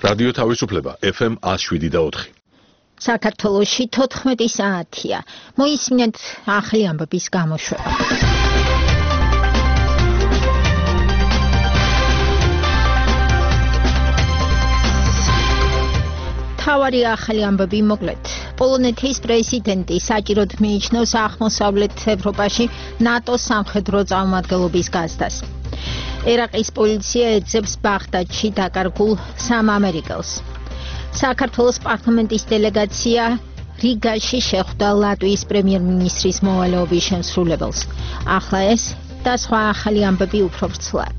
რადიო თავისუფლება FM 107.4. საქართველოში 14 საათია. მოისმინეთ ახალი ამბების გამოშვება. თავარი ახალი ამბები მოკლედ. პოლონეთის პრეზიდენტი საჭიროდ მიიჩნევს აღმოსავლეთ ევროპაში ნატოს სამხედრო წარმომადგენლობის გაზრდას. ერაყის პოლიცია ეძებს ბაღდადში დაკარგულ 3 ამერიკელს. საქართველოს პარლამენტის დელეგაცია რიგაში შეხვდა ლატვიის პრემიერ-მინისტრის მოვალეობის შემსრულებელს. ახლა ეს და სხვა ახალი ამბები უფრო ვრცლად.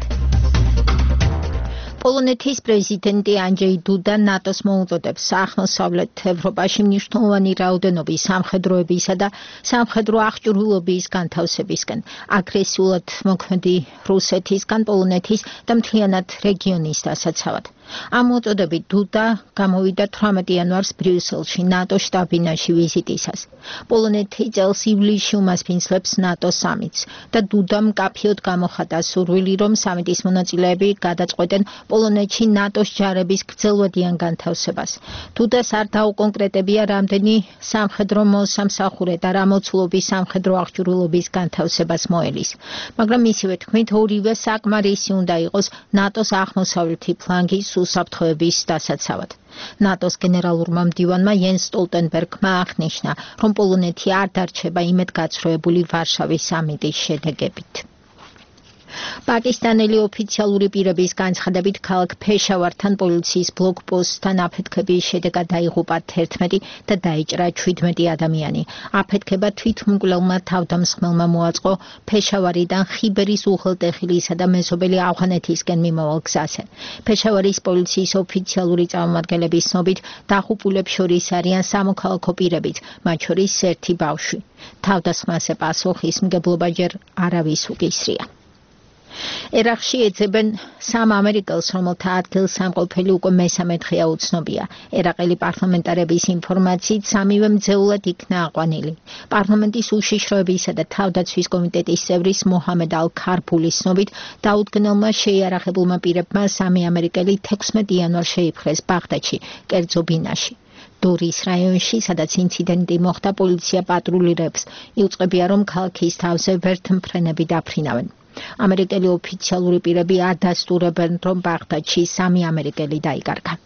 პოლონეთის პრეზიდენტი ანჯეი დუდა ნატოს მოუწოდებს აღმოსავლეთ ევროპაში მნიშვნელოვანი რაოდენობის სამხედროებისა და სამხედრო აღჭურვილობის განთავსებისკენ, აგრესიულად მოქმედი რუსეთისგან პოლონეთის და მთლიანად რეგიონის დასაცავად. ამ მოწოდებით დუდა გამოვიდა 18 იანვარს ბრიუსელში ნატოს შტაბ-ბინაში ვიზიტისას. პოლონეთი წელს ივლისში უმასპინძლებს ნატოს სამიტს და დუდამ მკაფიოდ გამოხატა სურვილი, რომ სამიტის მონაწილეები გადაწყვეტენ პოლონეთში ნატოს ჯარების გრძელვადიან განთავსებას. დუდას არ დაუკონკრეტებია რამდენი სამხედრო მოსამსახურე და რა მოცულობის სამხედრო აღჭურვილობის განთავსებას მოელის. მაგრამ მისივე თქმით, ორივე საკმარისი უნდა იყოს ნატოს აღმოსავლეთი ფლანგის უსაფრთხოების დასაცავად. ნატოს გენერალურმა მდივანმა იენს სტოლტენბერგმა აღნიშნა, რომ პოლონეთი არ დარჩება იმედგაცრუებული ვარშავის სამიტის შედეგებით. პაკისტანელი ოფიციალური პირების განცხადებით ქალაქ ფეშავართან პოლიციის ბლოკპოსტთან აფეთქების შედეგად დაიღუპა 11 და დაიჭრა 17 ადამიანი. აფეთქება თვითმკვლელმა თავდამსხმელმა მოაწყო ფეშავარიდან ხიბერის უღელტეხილისა და მეზობელი ავღანეთისკენ მიმავალ გზაზე. ფეშავარის პოლიციის ოფიციალური წარმომადგენლების ცნობით დაღუპულებს შორის არიან სამოქალაქო პირებიც, მათ შორის ერთი ბავშვი. თავდასხმაზე პასუხისმგებლობა ჯერ არავის უკისრია. ერაყში ეძებენ 3 ამერიკელს, რომელთა ადგილსამყოფელი უკვე მესამე დღეა უცნობია. ერაყელი პარლამენტარების ინფორმაციით, 3-ვე მძეულად იქნა აყვანილი. პარლამენტის უშიშროებისა და თავდაცვის კომიტეტის წევრის მოჰამედ ალ-ქარბულის ცნობით, დაუდგენელმა შეიარაღებულმა პირებმა 3 ამერიკელი 16 იანვარს შეიპყრეს ბაღდადში, კერძო ბინაში. დორის რაიონში, სადაც ინციდენტი მოხდა, პოლიცია პატრულირებს. იუწყებია, რომ ქალაქის თავზე ვერტმფრენები დაფრინავენ. ამერიკელი ოფიციალური პირები არ დასტურებენ, რომ ბაღდადში 3 ამერიკელი დაიკარგა.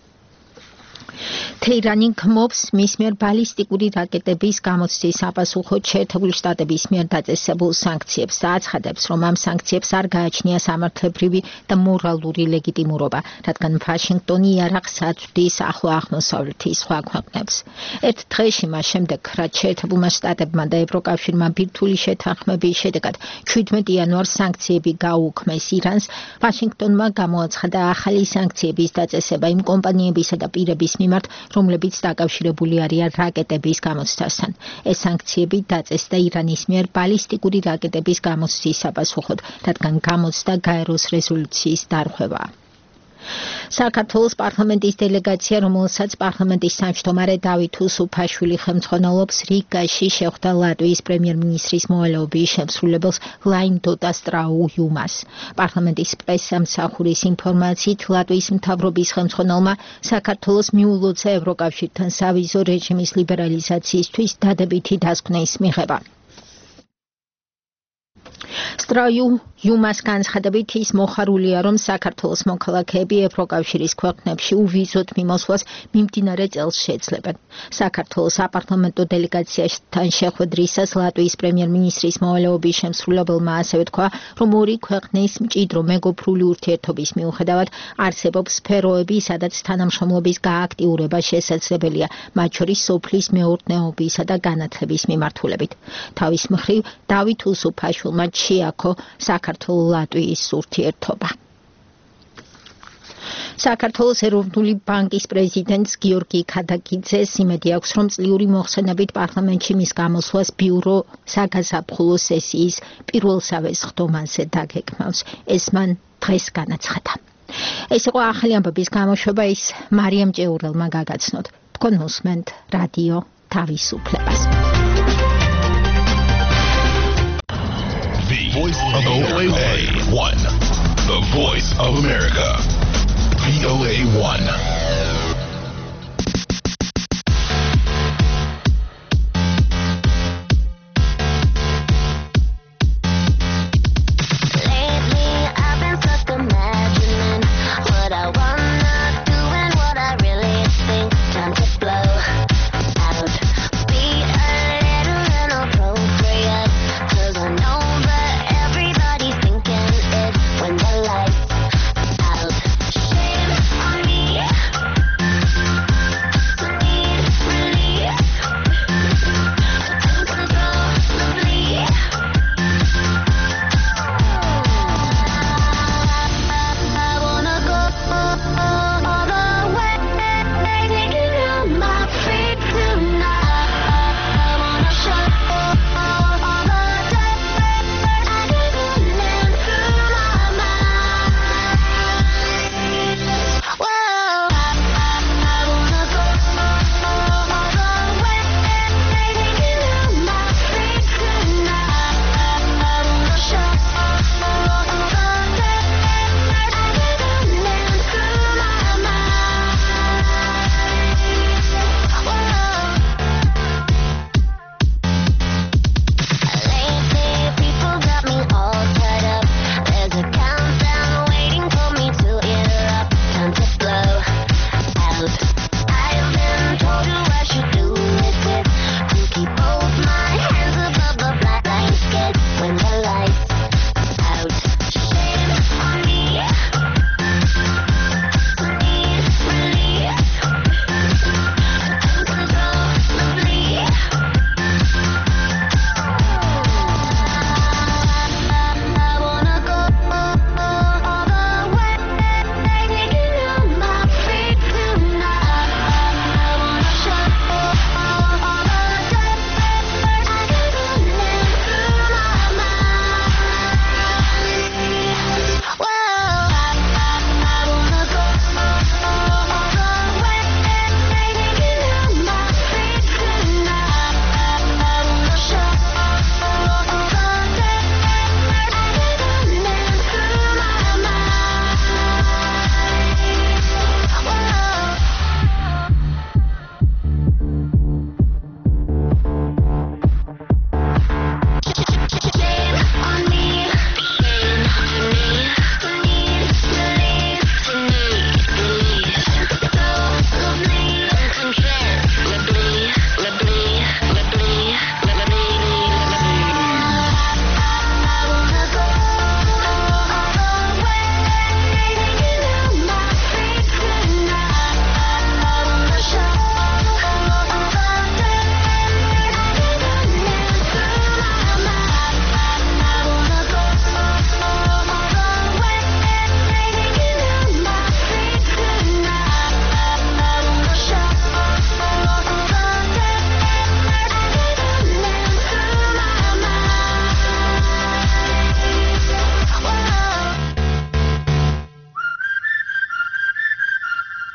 თეირანი გმობს მის მიერ ბალისტიკური რაკეტების გამოცდის საპასუხოდ შეერთებული შტატების მიერ დაწესებულ სანქციებს და აცხადებს, რომ ამ სანქციებს არ გააჩნია სამართლებრივი და მორალური ლეგიტიმურობა, რადგან ვაშინგტონი იარაღს აწვდის ახლო აღმოსავლეთის სხვა ქვეყნებს. ერთ დღეში მას შემდეგ, რაც შეერთებულმა შტატებმა და ევროკავშირმა ბირთვული შეთანხმების შედეგად 17 იანვარს სანქციები გაუქმეს ირანს, ვაშინგტონმა გამოაცხადა ახალი სანქციების დაწესება იმ კომპანიებისა და პირების მიმართ, რომლებიც დაკავშირებული არიან რაკეტების გამოცდასთან. ეს სანქციები დაწესდა ირანის მიერ ბალისტიკური რაკეტების გამოცდის საპასუხოდ, რადგან გამოცდა გაეროს რეზოლუციის დარღვევაა. საქართველოს პარლამენტის დელეგაცია, რომელსაც პარლამენტის თავმჯდომარე დავით უსუფაშვილი ხელმძღვანელობს, რიგაში შეხვდა ლატვიის პრემიერ-მინისტრის მოვალეობის შემსრულებელს ლაიმდოტა სტრაუ-იუმას. პარლამენტის პრესსამსახურის ინფორმაციით, ლატვიის მთავრობის ხელმძღვანელმა საქართველოს მიულოცა ევროკავშირთან სავიზო რეჟიმის ლიბერალიზაციისთვის დადებითი დასკვნის მიღება. სტრაუ-იუმას განცხადებით ის მოხარულია, რომ საქართველოს მოქალაქეები ევროკავშირის ქვეყნებში უვიზოდ მიმოსვლას მიმდინარე წელს შეძლებენ. საქართველოს საპარლამენტო დელეგაციასთან შეხვედრისას ლატვიის პრემიერ-მინისტრის მოვალეობის შემსრულებელმა ასევე თქვა, რომ ორი ქვეყნის მჭიდრო მეგობრული ურთიერთობის მიუხედავად არსებობს სფეროები, სადაც თანამშრომლობის გააქტიურება შესაძლებელია, მათ შორის სოფლის მეურნეობისა და განათლების მიმართულებით. თავის მხრივ, დავით უსუფაშვილმა შეაქო საქართველოს-ლატვიის ურთიერთობა. საქართველოს ეროვნული ბანკის პრეზიდენტს გიორგი ქადაგიძეს იმედი აქვს, რომ წლიური მოხსენებით პარლამენტში მის გამოსვლას ბიურო საგაზაფხულო სესიის პირველსავე სხდომაზე დაგეგმავს. ეს მან დღეს განაცხადა. ეს იყო ახალი ამბების გამოშვება, ის მარიამ ჭეურელმა გაგაცნოთ. თქვენ მოსმენთ რადიო თავისუფლებას. Voice of VOA1, the voice of America. VOA1.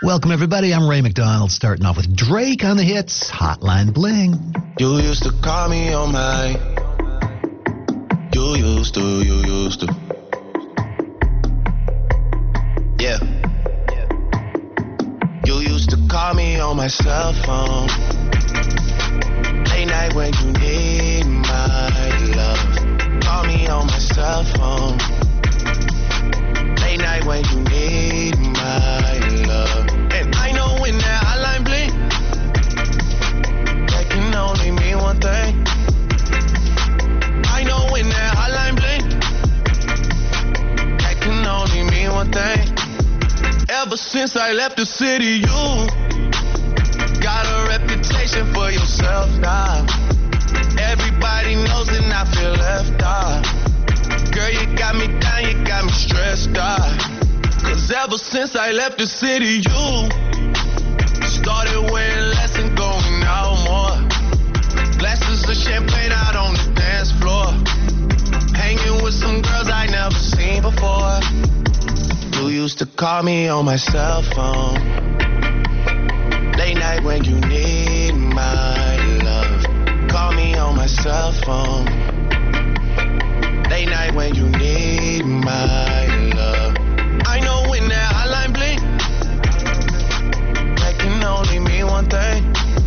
Welcome, everybody. I'm Ray McDonald, starting off with Drake on the hits, Hotline Bling. You used to call me on my... You used to. Yeah. You used to call me on my cell phone. Late night when you need my love. Call me on my cell phone. Late night when you need my love. And I know when that hotline blink, that can only mean one thing. I know when that hotline blink, that can only mean one thing. Ever since I left the city, you got a reputation for yourself now. Everybody knows and I feel left out. Girl, you got me down, you got me stressed out. Cause ever since I left the city, you started wearing less and going out more. Glasses of champagne out on the dance floor. Hanging with some girls I never seen before. You used to call me on my cell phone. Late night when you need my love. Call me on my cell phone. Late night when you need my love. I know when that hotline blink, that can only mean one thing.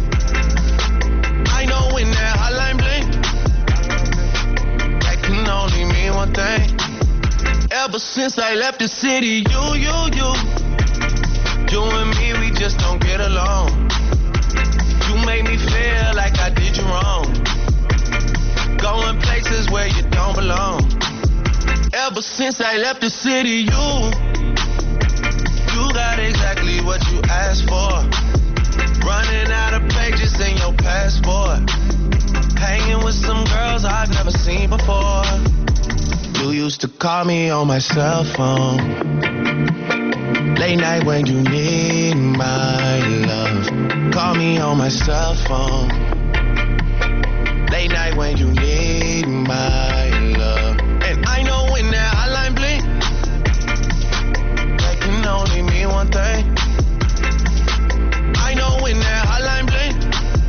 I know when that hotline blink, that can only mean one thing. Ever since I left the city, you and me, we just don't get along. You made me feel like I did you wrong. Going places where you don't belong. Ever since I left the city, you got exactly what you asked for. Running out of pages in your passport. Hanging with some girls I've never seen before. You used to call me on my cell phone. Late night when you need my love. Call me on my cell phone. Late night when you need my love. And I know when that hotline blink, that can only mean one thing. I know when that hotline blink,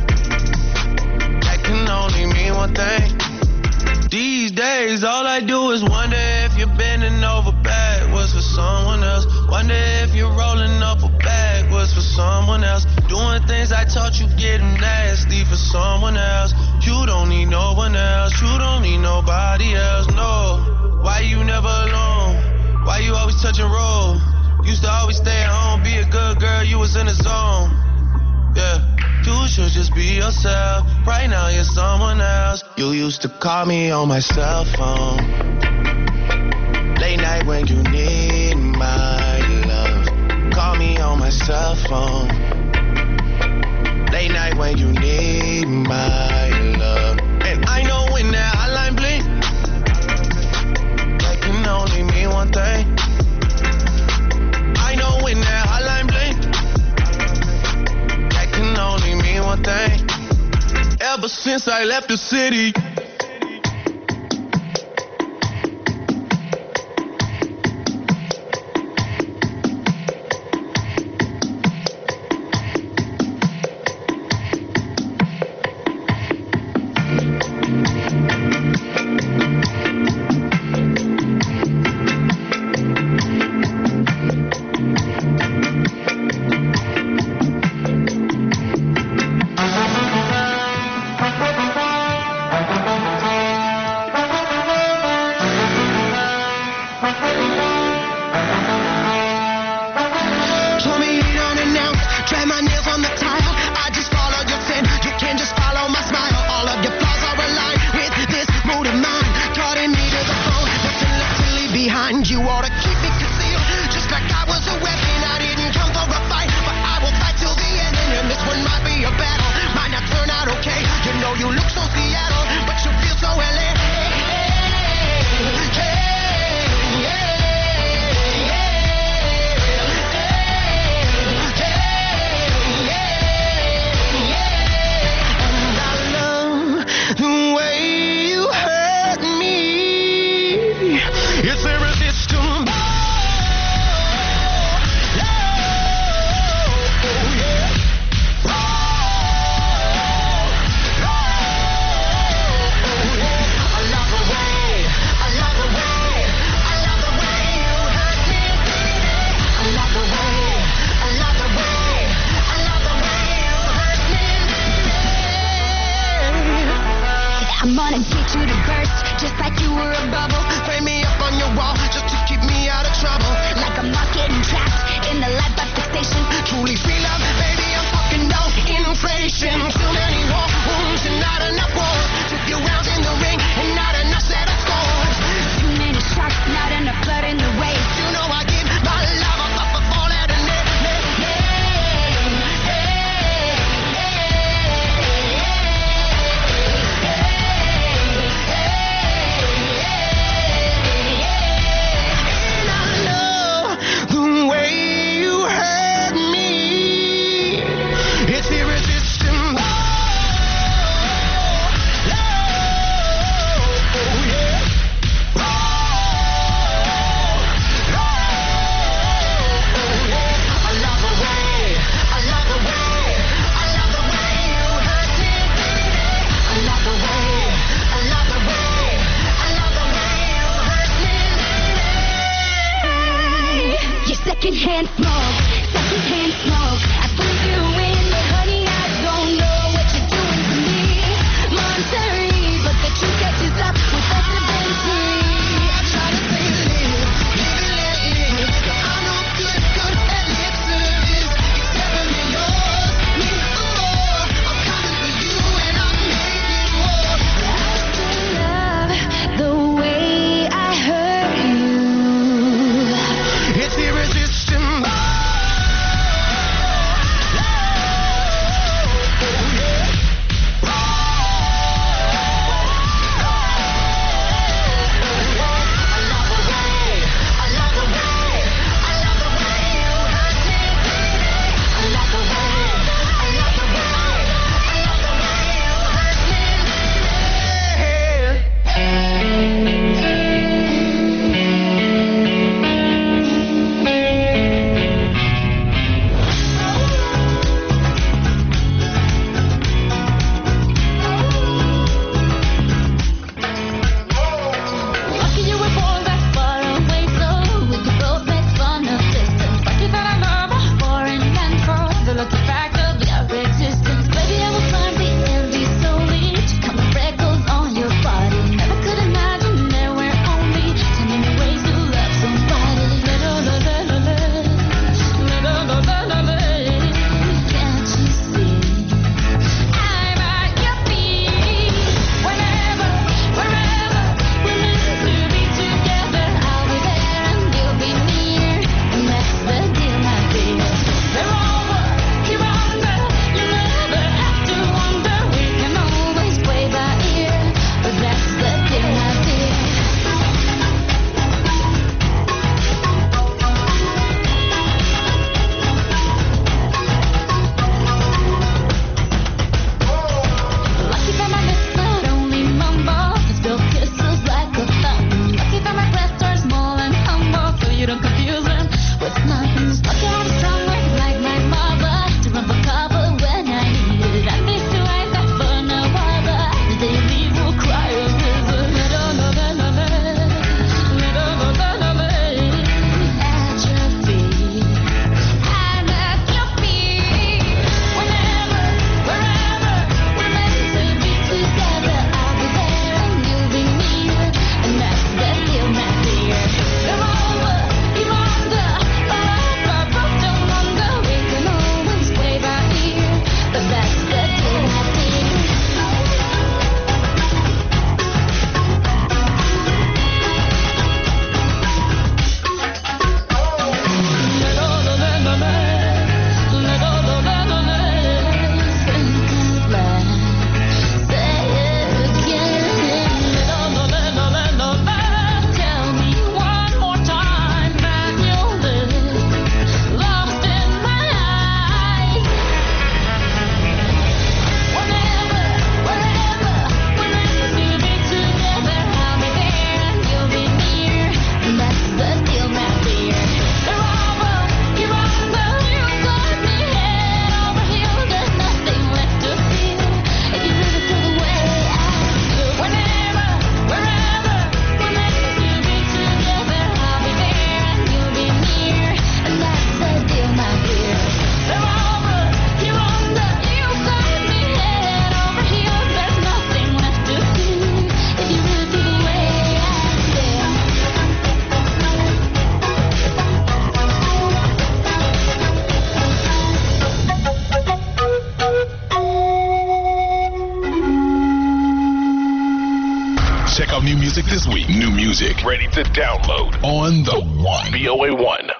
that can only mean one thing. These days all I do is wonder if you're bending over backwards for someone else. Wonder if you're rolling up a backwards for someone else. Doing things I taught you getting nasty for someone else. You don't need no one else. You don't need nobody else, no. Why you never alone? Why you always touch and roll? Used to always stay at home, be a good girl, you was in the zone. Yeah, you should just be yourself. Right now you're someone else. You used to call me on my cell phone. Late night when you need my love. Call me on my cell phone. Late night when you need my love. And I know when that hotline blink, that can only mean one thing. I know when that hotline blink, that can only mean one thing. Ever since I left the city. It's irresistible. were a bubble. Frame me up on your wall just to keep me out of trouble. Like I'm not getting trapped in the life by fixation. Truly free love, baby, I'm fucking no inflation. Too many war wounds and not enough war. Took your rounds in the ring and not enough settled scores. Too many shots, not enough blood in the way. You know I give my love up for all that and new music this week. New music ready to download on the One. VOA One.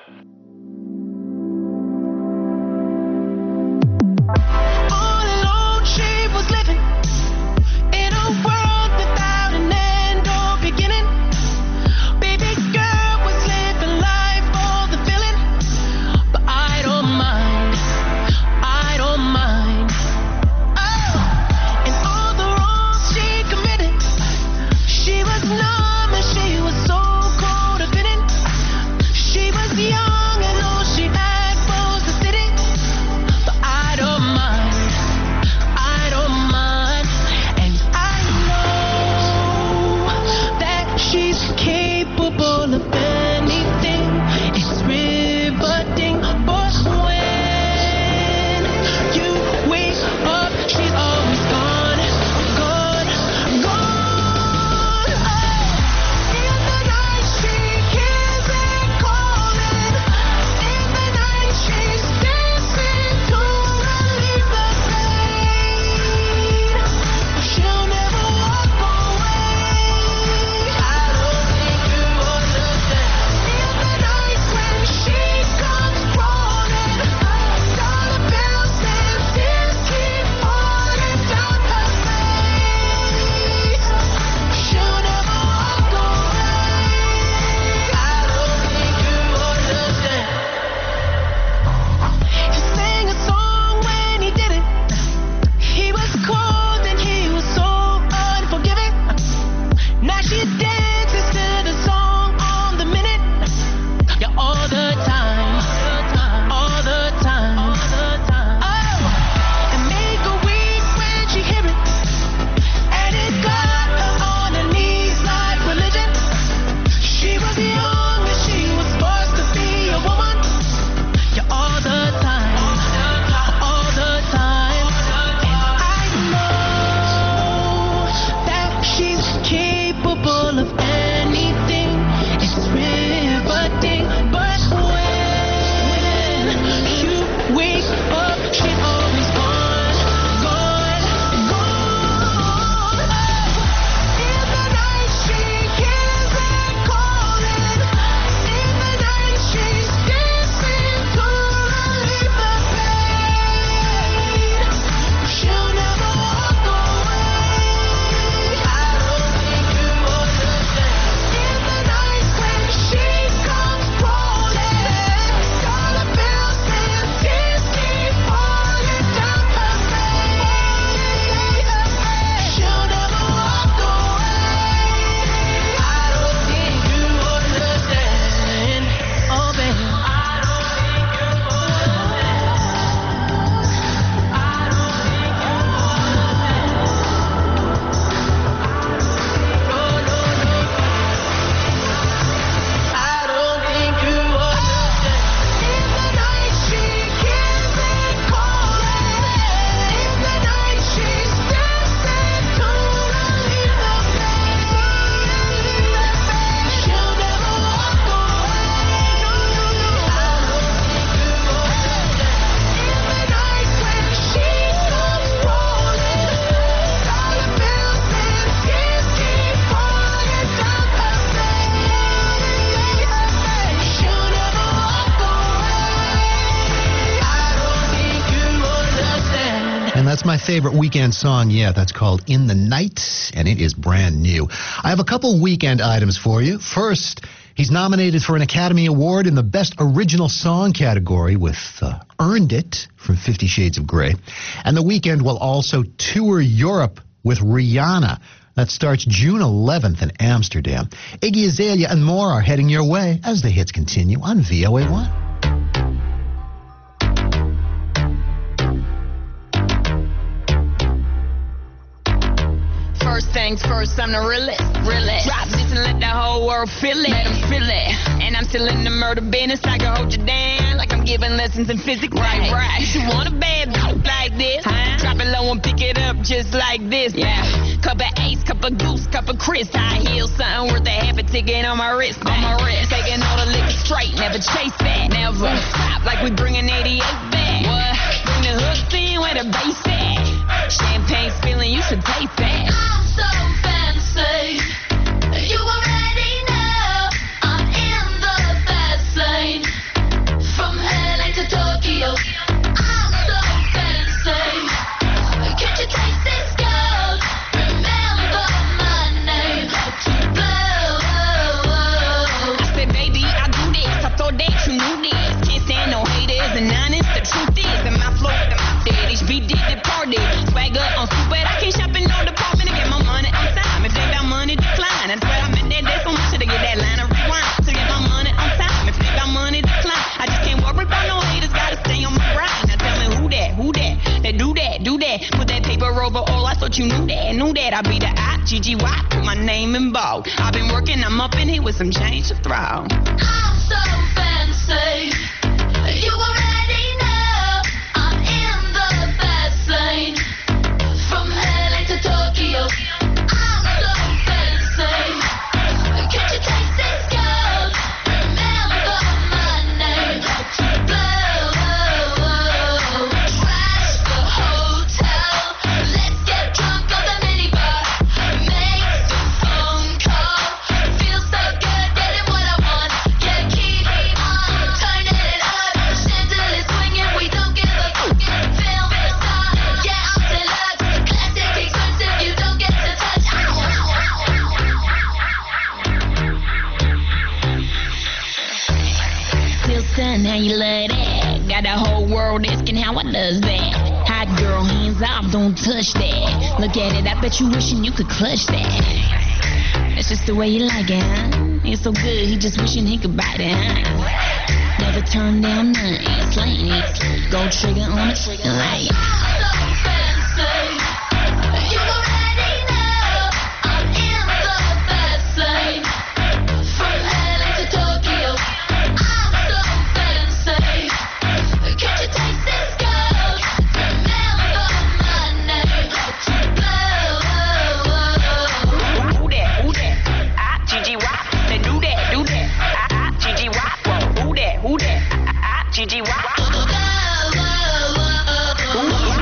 All alone, she was living in a world without an end or beginning. Baby girl was living life for the feeling, but I don't mind. I don't mind. Oh, and all the wrongs she committed, she was numb and she was so cold of fitting. She was young and all she had was the city, but I don't mind. I don't mind. And I know that she's capable of anything. It's riveting, but when you wake up, she's always gone, gone, gone. Oh, in the night she hears it calling. In the night she's dancing to relieve the pain. She'll never walk away. I don't think you understand. In the night when she comes crawling, dollar bills and tears keep falling down her face. She'll never walk away. I don't think you understand. He sang a song when he did it. He was cold and he was so unforgiving. Now she dances to the song on the minute. Yeah, all the time. All the time. Oh, and make her weak when she hear it. And it got her on her knees like religion. She was young and she was forced to be a woman. Yeah, all the time. All the time. And I know that she's capable of anything. It's riveting, but when you wake up, she's always gone, gone, gone. In the night she hears it calling. In the night she's dancing to relieve the pain. She'll never walk away. I don't think you understand. In the night when she comes crawling, dollar bills and tears keep falling down her face. She'll never walk away. I don't think you understand. Oh, baby. I don't think you understand. I don't think you understand. No, no, no. I don't think you understand. In the night she hears it calling. In the night she's dancing to relieve the pain. She'll never walk away. No, no, no. I don't think you understand. In the night when she comes crawling, dollar bills and tears keep falling down her face. She'll never walk away. I don't think you understand. And that's my favorite weekend song yet. That's called In the Night, and it is brand new. I have a couple weekend items for you. First, he's nominated for an Academy Award in the Best Original Song category with Earned It from 50 Shades of Grey. And The Weeknd will also tour Europe with Rihanna. That starts June 11th in Amsterdam. Iggy Azalea and more are heading your way as the hits continue on VOA1. First things first, I'm the realest. Drop this and let the whole world feel it. Let them feel it. And I'm still in the murder business. I can hold you down like I'm giving lessons in physics. Right. You should want a bad bitch like this. Drop it low and pick it up just like this. Yeah. Cup of Ace, cup of Goose, cup of Chris. High heels, something worth a half a ticket on my wrist. Taking all the liquor straight, never chase that. Never stop like we bringing 88 back. What? Bring the hooks in where the bass at. Champagne spilling, you should taste that. I'm so fancy. there's so much to get that line of rewind. To get my money on time. If they got money to climb, I just can't worry about no haters. Gotta stay on my grind. Now tell me who that? That do that. Put that paper over all. I thought you knew that. I be the I-G-G-Y. Put my name in bold. I've been working. I'm up in here with some change to throw. I'm so fancy. You already know I'm in the fast lane. From LA to Tokyo, I'm so fancy. Can't you taste this gold? Remember my name. Blow, trash the hotel. Let's get drunk on the minibar. Make the phone call. Feels so good getting what I want. Yeah, keep on turning it up. Chandelier swinging, we don't give a fuck. Film the star, yeah, I'm deluxe. Classic expensive, you don't get to touch. Still stunning, how you love that? Got the whole world asking how I does that. Hot girl, hands off, don't touch that. Look at it, I bet you wishing you could clutch that. That's just the way you like it, huh? It's so good, he just wishing he could bite it, huh? Never turn down nothing, slaying it. Gold trigger on the trigger light. I'm so fancy. You already know I'm in the fast lane. From LA to Tokyo, I'm so fancy. Can't you taste this gold? Remember my name. Blow. Who that? I-G-G-Y. They do that. I-G-G-Y. Who that? I-G-G-Y. Whoa.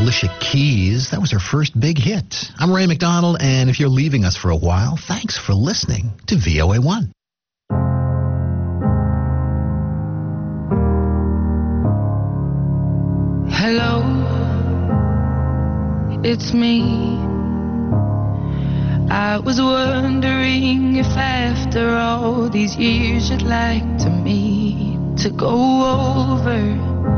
Alicia Keys. That was her first big hit. I'm Ray McDonald, and if you're leaving us for a while, thanks for listening to VOA1. Hello, it's me. I was wondering if after all these years you'd like to meet to go over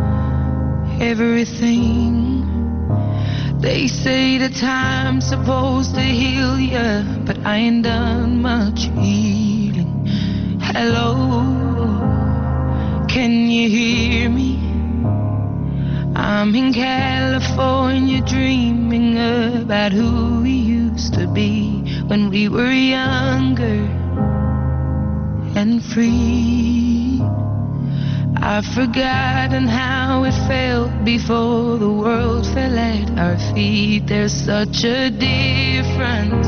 everything. They say the time's supposed to heal ya, but I ain't done much healing. Hello, can you hear me? I'm in California dreaming about who we used to be when we were younger and free. I've forgotten how it felt before the world fell at our feet. There's such a difference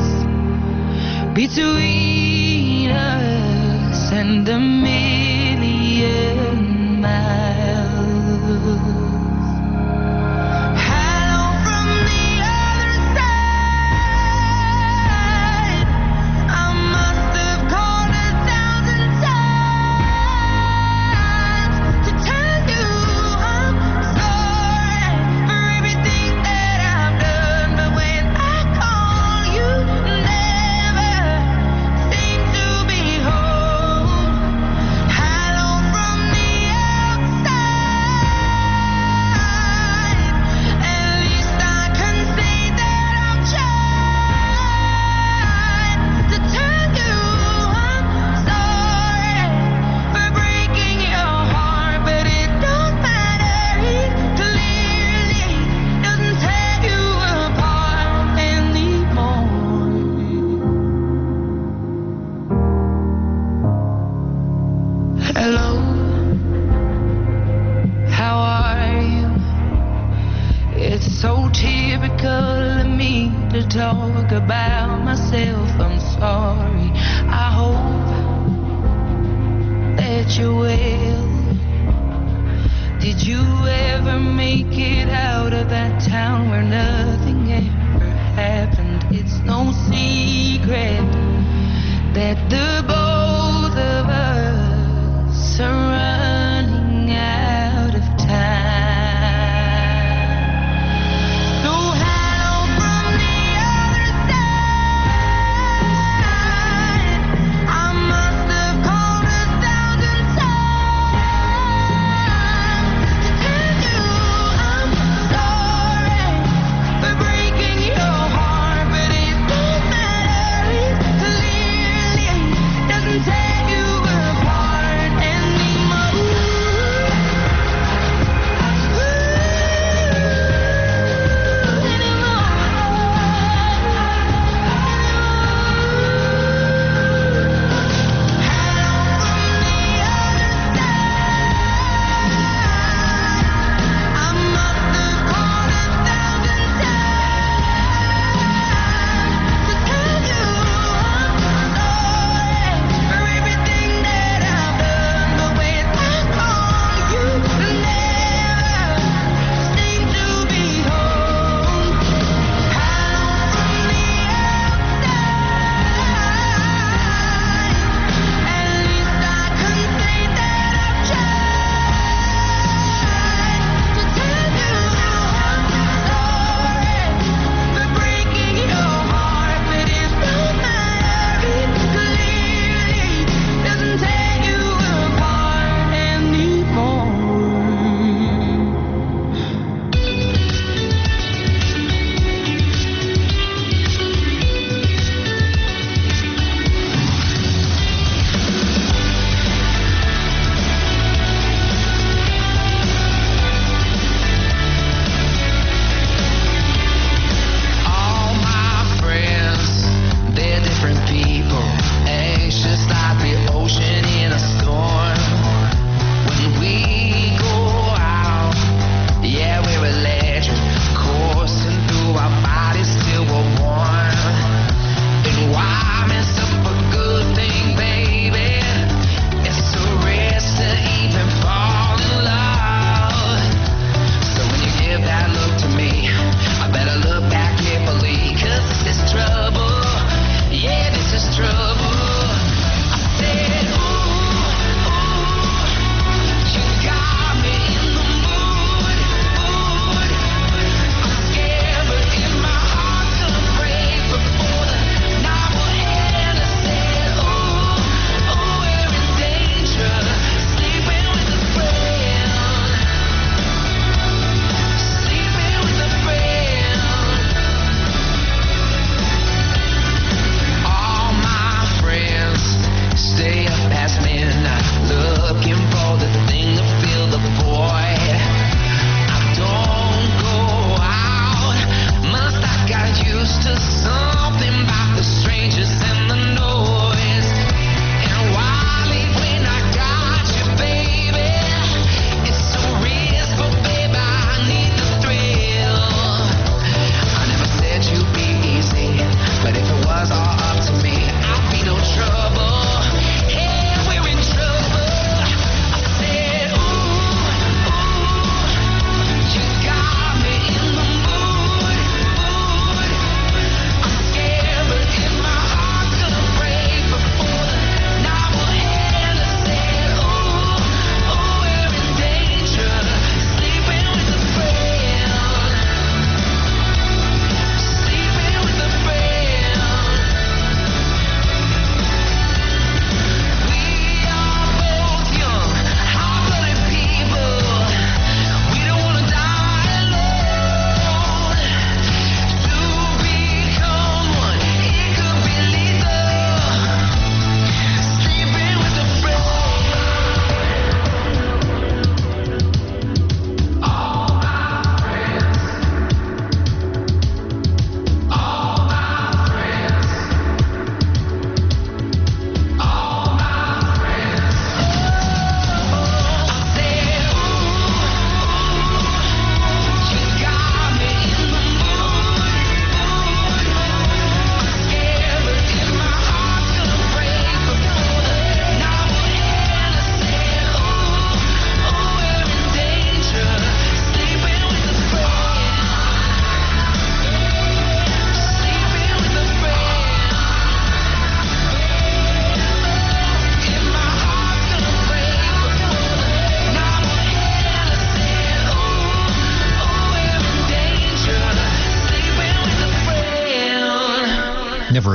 between us and a million miles. Talk about myself, I'm sorry. I hope that you're well. Did you ever make it out of that town where nothing ever happened? It's no secret that the both of us are running out of time. Doesn't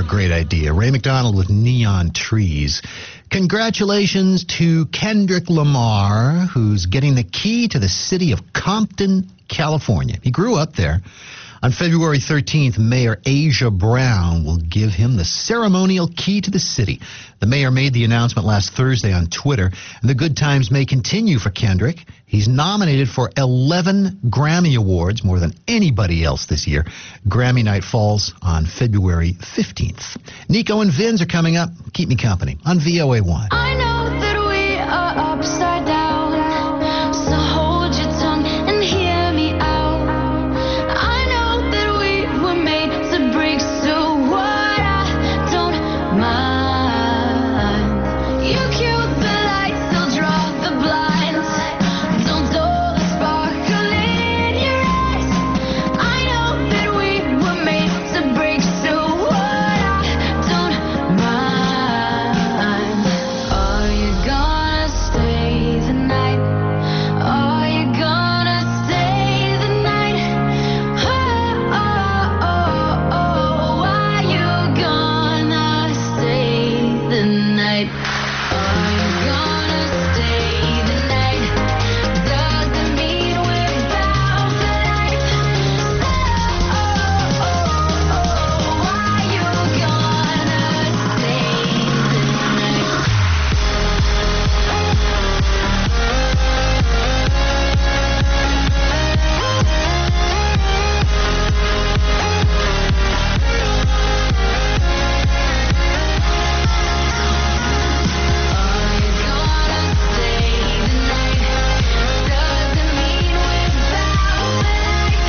great idea. Ray McDonald with Neon Trees. Congratulations to Kendrick Lamar, who's getting the key to the city of Compton, California. He grew up there. On February 13th, Mayor Asia Brown will give him the ceremonial key to the city. The mayor made the announcement last Thursday on Twitter, and the good times may continue for Kendrick. He's nominated for 11 Grammy Awards, more than anybody else this year. Grammy night falls on February 15th. Nico and Vinz are coming up. Keep me company on VOA1. I know that we are upside down, so hold your tongue and hear me out. I know that we were made to break, so what? I don't mind. You cue the lights, I'll draw the blinds. Don't dull the sparkle in your eyes. I know that we were made to break, so what? I don't mind. Are you gonna stay the night? Are you gonna stay the night? Oh, oh, oh, oh. Are you gonna stay the night? Are you gonna stay the night? Doesn't mean we're bound for life. Oh, oh, oh, oh. Are you gonna stay the night? Are you gonna stay the night? Doesn't mean we're bound for life.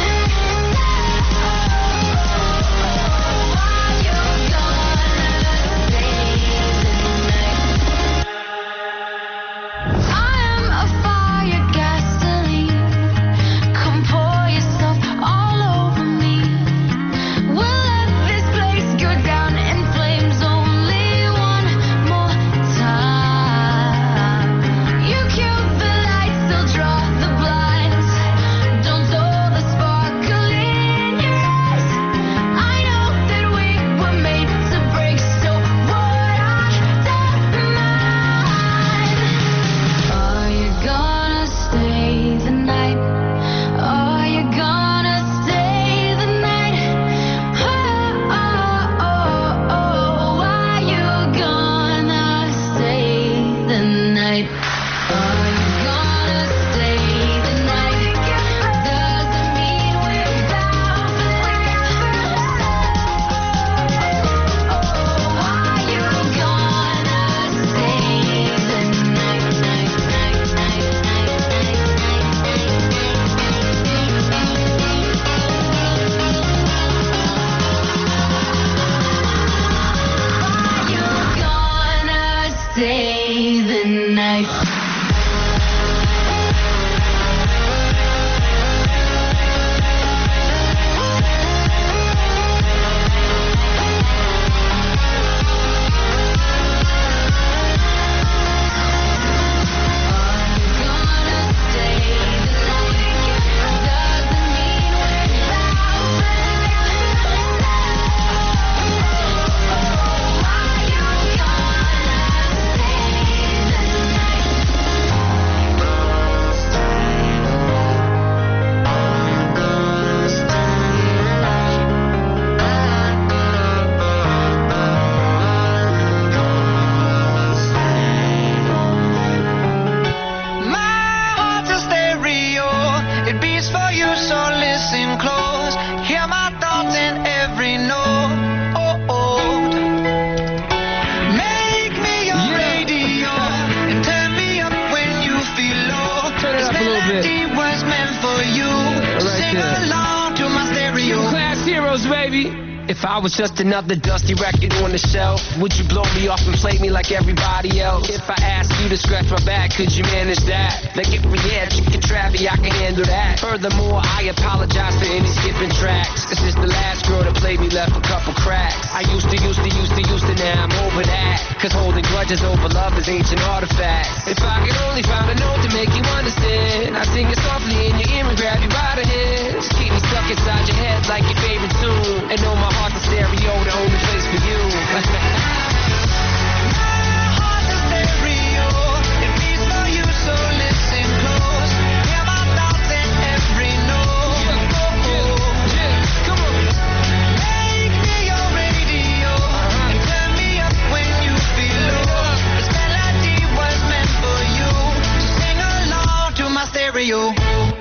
Are you gonna stay the night? I am a fire, gasoline. Come pour yourself all over me. We'll let this place go down in flames only one more time. You cue the lights, I'll draw the blinds. Don't dull the sparkle in your eyes. I know that we were made to break, so what? I don't mind. Are you gonna stay the night? Are you gonna stay the night? Oh, oh, oh, oh. Are you gonna stay the night? Are you gonna stay the night? Doesn't mean we're bound for life. Are you gonna stay the night? Are you gonna stay the night? My heart's a stereo, it beats for you, so listen close. Hear my thoughts in every note. Make me your radio and turn me up when you feel low. Turn it up a little bit. This melody was meant for you. right Sing there. along to my stereo. Class heroes, baby. If I was just another dusty record on the shelf, would you blow me off and play me like everybody else? If I asked you to scratch my back, could you manage that? Like if we had chicken trappy, I can handle that. Furthermore, I apologize for any skipping tracks. This is the last girl that played me left a couple cracks. I used to, now I'm over that. Cause holding grudges over love is ancient artifacts. If I could only find a note to make you understand, I'd sing it softly in your ear and grab you by the hands. Keep me stuck inside your head like your favorite tune. And know my heart heart's a stereo, the only place for you. Stereo.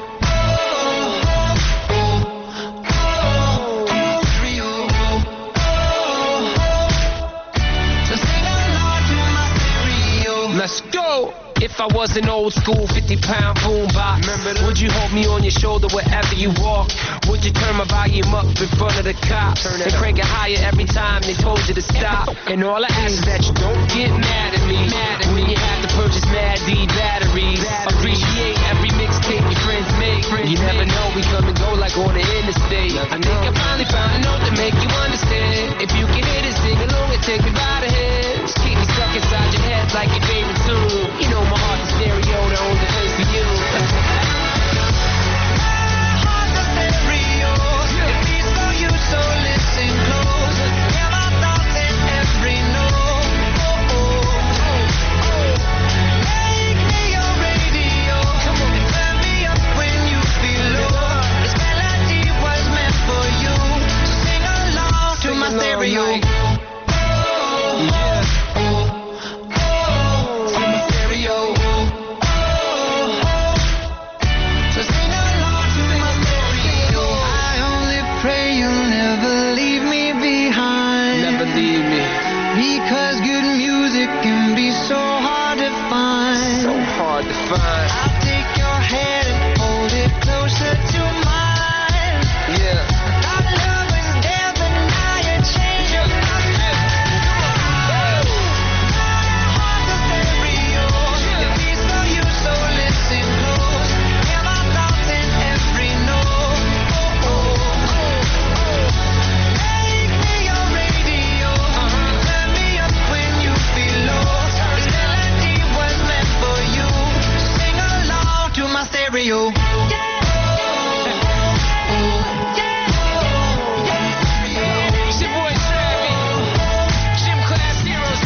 Let's go. If I was an old school 50-pound boombox, would you hold me on your shoulder wherever you walk? Would you turn my volume up in front of the cops and crank it higher every time they told you to stop? And all I ask is that you don't get mad at me when you have to purchase Mad D batteries. Appreciate every mixtape your friends make. You never know, we come and go like on the interstate. I think I finally found a note to make you understand. If you can hit it, sing along and take me by the head. Just keep me stuck inside your head like your favorite tune. You know my heart's a stereo, the only place for you. So listen close, hear my thoughts in every note. Make me your radio, and turn me up when you feel low. This melody was meant for you, so sing along to my stereo. I'll take your hand and hold it closer to mine. Yeah. Our love was there, but now you're changing my mind. My heart's a stereo. It beats for you, so listen close. Hear my thoughts in every note. Make me your radio. Turn me up when you feel low. This melody was meant for you. To my stereo. It's your boy Travis, Gym Class Heroes,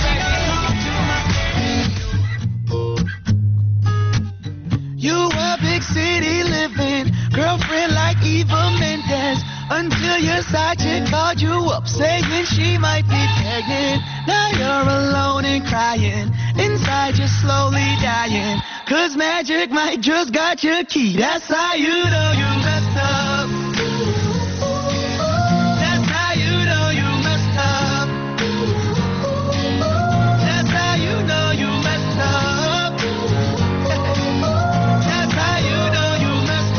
baby. You were big city living, girlfriend like Eva Mendes, until your side chick called you up saying she might be pregnant. Now you're alone and crying, inside you're slowly dying. 'Cause magic might just got your key. That's how you know you messed up. That's how you know you messed up. That's how you know you messed up. That's how you know you messed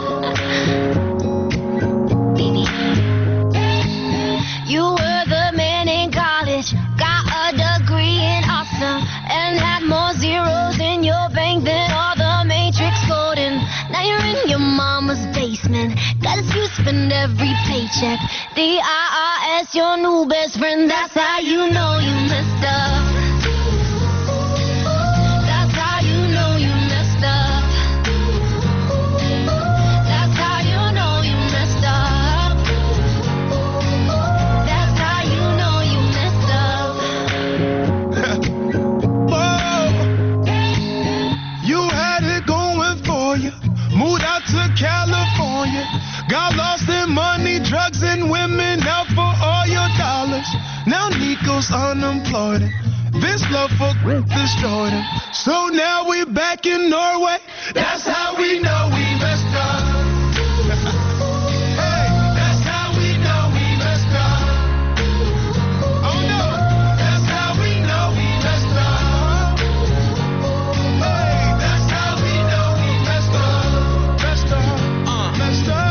up. You were the man in college, got a degree in awesome, and had more zeros in your bank than all the Matrix coding. Now you're in your mama's basement, 'cause you spend every paycheck. The IRS, your new best friend, that's how you know you messed up. That's how you know you messed up. That's how you know you messed up. That's how you know you messed up. Whoa. You had it going for you. Moved out to California. Got lost in money, drugs, and women out for all your dollars. Now Nico's unemployed. This love for destroyed him. So now we back in Norway. That's how we know we messed up. Hey, that's how we know we messed up. Oh no, that's how we know we messed up. Hey, that's how we know we messed up. Messed up, messed up.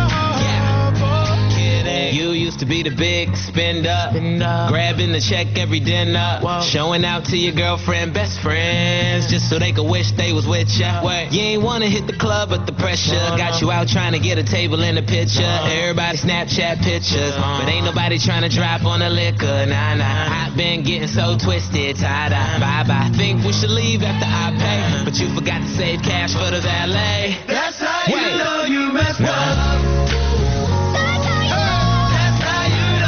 You used to be the big spender, grabbing the check every dinner, showing out to your girlfriend, best friends, just so they could wish they was with ya. You ain't wanna hit the club, but the pressure got you out trying to get a table in the picture. Everybody Snapchat pictures, but ain't nobody trying to drop on the liquor. Nah. I've been getting so twisted, tie-dye, bye-bye. Think we should leave after I pay, but you forgot to save cash for the valet. That's how you know you messed up. That's how you know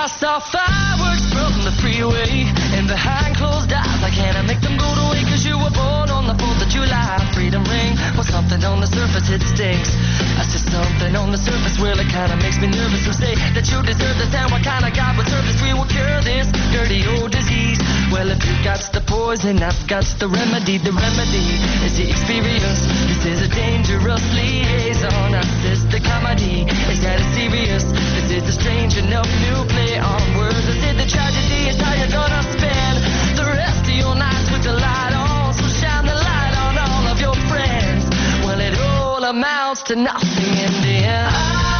saw fireworks from the freeway, and behind closed eyes I can't make them go away. Cause you were born on the 4th of July. Freedom ring, well something on the surface it stinks. I said something on the surface, well it kinda makes me nervous. So say that you deserve this, and what kind of God would serve this? We will cure this dirty old disease. Well if you got the poison, I've got the remedy. The remedy is the experience. This is a dangerous liaison. This is the comedy, is that it's serious? This is the strange enough new play on words. I said the tragedy is how you're gonna spend the rest of your nights with the light on. So shine the light on all of your friends. Well it all amounts to nothing in the end.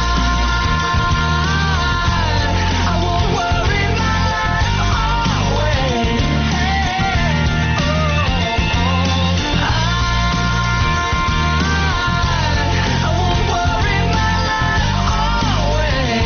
I won't worry my life away. I won't worry my life away.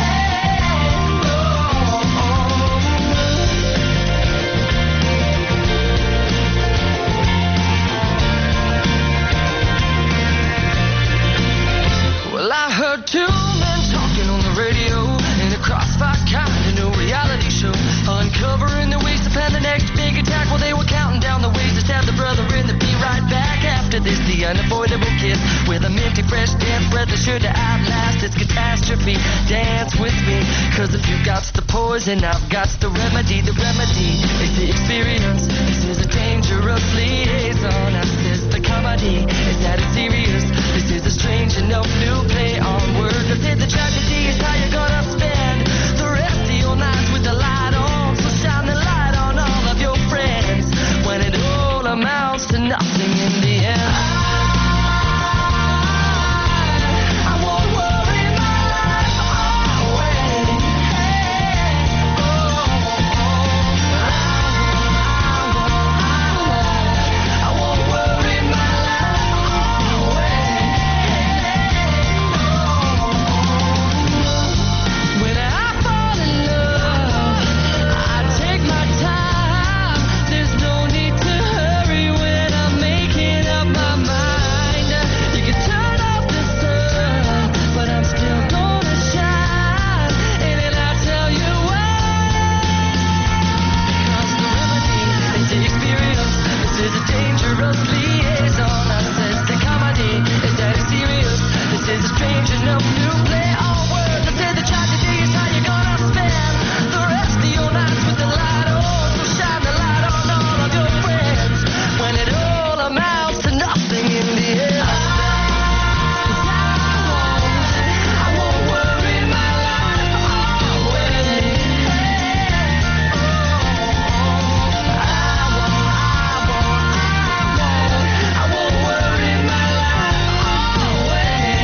Well, I heard two men talking on the radio in a crossfire kind of new reality show, uncovering the ways to plan the next big attack. Well, they were counting down the ways to stab the brother in the be right back after this. The unavoidable kiss with a minty fresh dance breath is sure to outlast its catastrophe. Dance with me, cause if you got the poison, I've got the remedy. The remedy is the experience. This is a dangerous liaison. This is the comedy, is that it's serious? This is a strange enough new play on words. I said the tragedy is how you're gonna spend the rest of your nights with the light on. So shine the light on all of your friends when it all amounts to nothing in the end. I won't worry my life away. I won't worry my life away. When I fall in love, I take my time. There's no need to hurry when I'm making up my mind. You can turn off the sun, but I'm still gonna shine. And then I'll tell you why. Cause the remedy is the experience. This is a dangerous liaison. I says the comedy is that it's serious. This is a strange enough new play on words. I said the tragedy is how you're gonna spend the rest of your nights with the light on. So shine the light on all of your friends when it all amounts to nothing in the end. 'Cause I won't worry my life away. I won't worry my life away.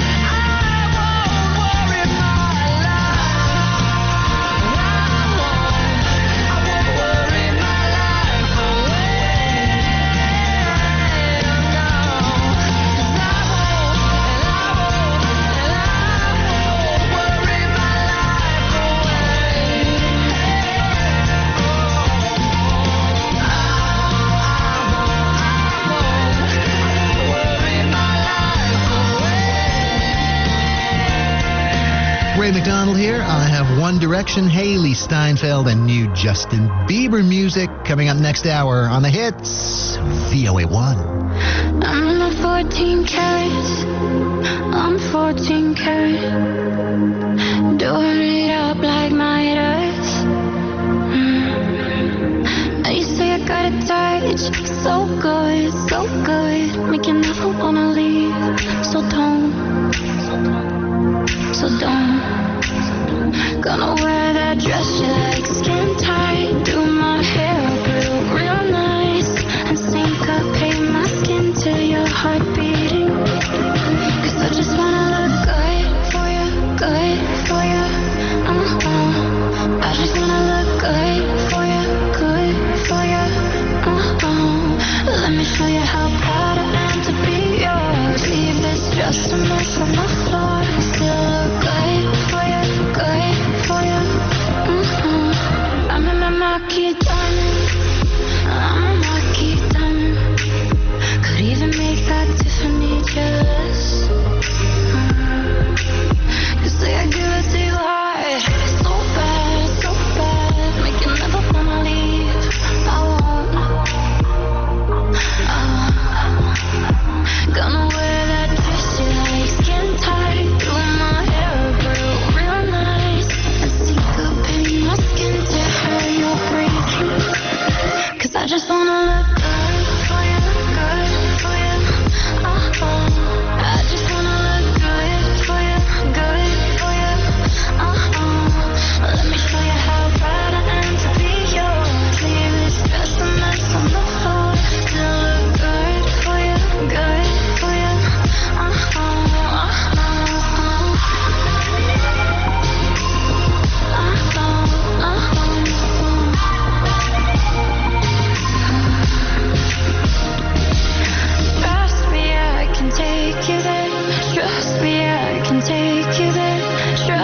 I won't worry my Ray McDonald here. I have One Direction, Haley Steinfeld, and new Justin Bieber music coming up next hour on the hits. VOA1. I'm not 14 carats. I'm 14 karat. Doing it up like Midas. Now you say I got it tight. So good, so good. Make you never wanna leave. So don't. Gonna wear that dress you like, skin tight. Do my hair up real nice. And syncopate my skin to your heart beating. 'Cause I just wanna look good for you, good for you. I just wanna look good for you, good for you. Let me show you how proud I am to be yours. Leave this just a mess on the floor. Still look good for you, good for you.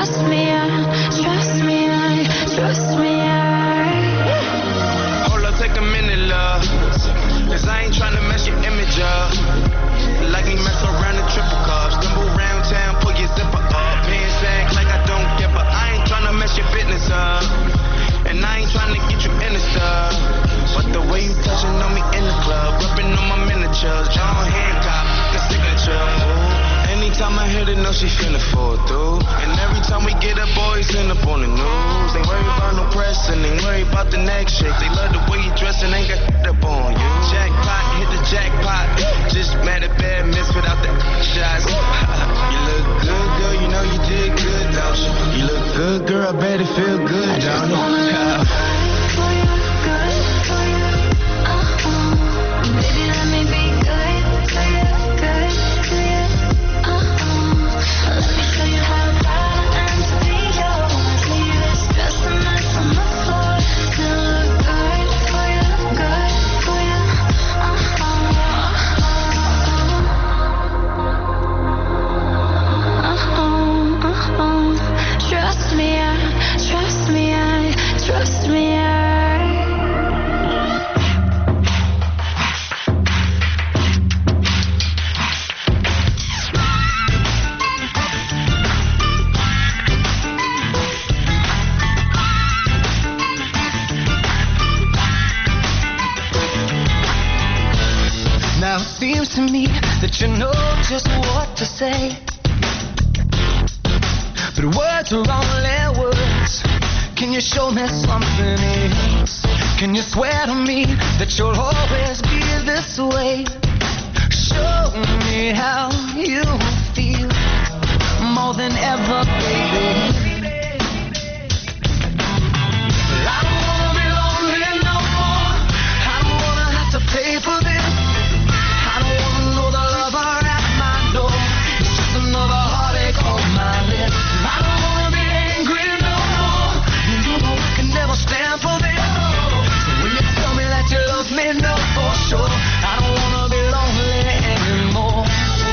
Trust me, Hold up, take a minute, love. Cause I ain't tryna mess your image up. Like me mess around in triple cups. Stumble around town, pull your zipper up. Pants act like I don't give a. I ain't tryna mess your business up. And I ain't tryna get you in the stuff. But the way you touching on me in the club, rubbing on my miniatures, John Hancock, the signature. Ooh. Anytime I hit it, know she finna fall through. And every time we get up, boys end up on the news. Ain't worried about no press and ain't worried about the next shake. They love the way you dress and ain't got up on you. Jackpot, hit the jackpot. Just mad at bad miss without the shots. You look good, girl, you know you did good, don't you? You look good, girl, I bet it feel good, don't it? Baby, let me be good, good, good, Let me show you how proud I am to be yours. Leave this stress and mess on the floor. Still look good for you, Trust me, trust me, Now it seems to me that you know just what to say, but words are only words. Can you show me something else? Can you swear to me that you'll always be this way? Show me how you feel more than ever, baby. I don't wanna be lonely no more. I don't wanna have to pay for this. I don't wanna know the lover at my door. It's just another heartache on my list. I don't wanna be angry no more. You know I can never stand for this. So when you tell me that you love me, know for sure I don't wanna be lonely anymore.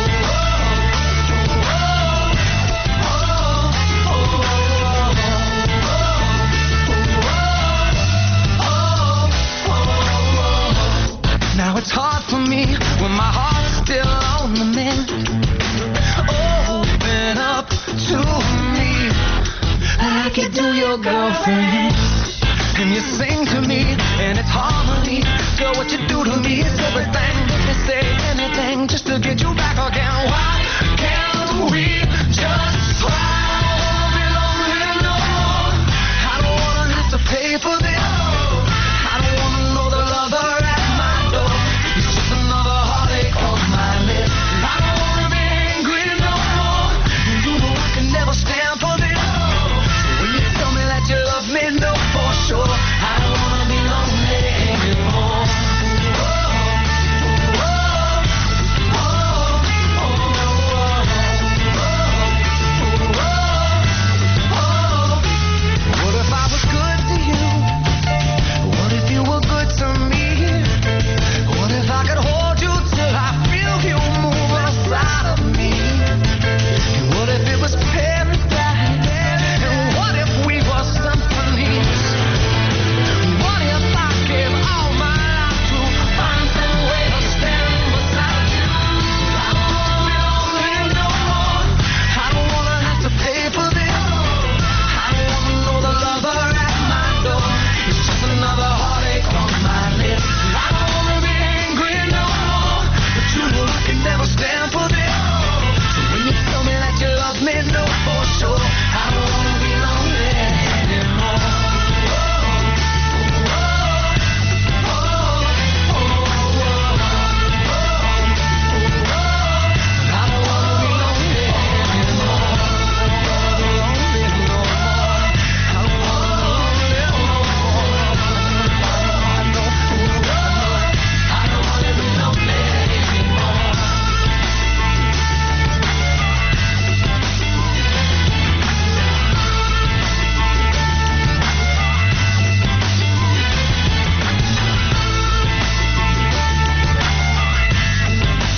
Now it's hard for me when my heart's still on the mend. Open up to me like you do your girlfriend. And you sing to me and it's harmony. Girl, what you do to me is everything. Make me say anything just to get you back again. Why can't we just try? I don't wanna be lonely no more. I don't wanna have to pay for this. I don't wanna know the lover at my door. It's just another heartache on my list. I don't wanna be angry no more. You know I can never stand for this. So when you tell me that you love me, know for sure I don't wanna be lonely anymore. What if I was good to you? What if you were good to me? What if I could hold you till I feel you move inside of me? And what if it was paradise? And what if we were symphonies? What if I gave all my life to find some way to stand beside you? I don't wanna be lonely no more. I don't wanna have to pay for this. I don't wanna know the lover at my door. It's just another heartache on my list. I don't wanna be angry no more, but you know I can never stand for this. So when you tell me that you love me, know for sure I don't wanna be lonely anymore. I don't wanna be lonely anymore. I don't wanna be lonely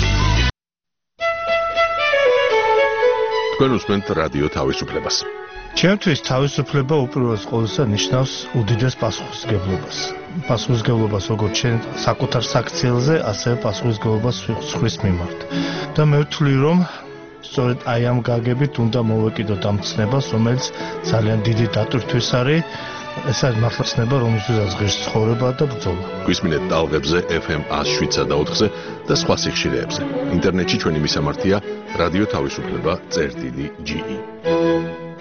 თქვენ უსმენთ რადიო თავისუფლებას. ჩემთვის თავისუფლება უპირველეს ყოვლისა ნიშნავს უდიდეს პასუხისმგებლობას. პასუხისმგებლობას როგორც ჩვენ საკუთარ საქციელზე, ასევე პასუხისმგებლობას სხვის მიმართ. და მე ვთვლი, რომ სწორედ აი ამ გაგებით უნდა მოვეკიდოთ ამ ცნებას, რომელიც ძალიან დიდი დატვირთვის არის. ეს არის მართლა ცნება, რომელსაც ღირს ცხოვრება და ბრძოლა. გვისმინეთ ტალღებზე FM 107 და 4-ზე და სხვა სიხშირეებზე. ინტერნეტში ჩვენი მისამართია რადიო თავისუფლება.ge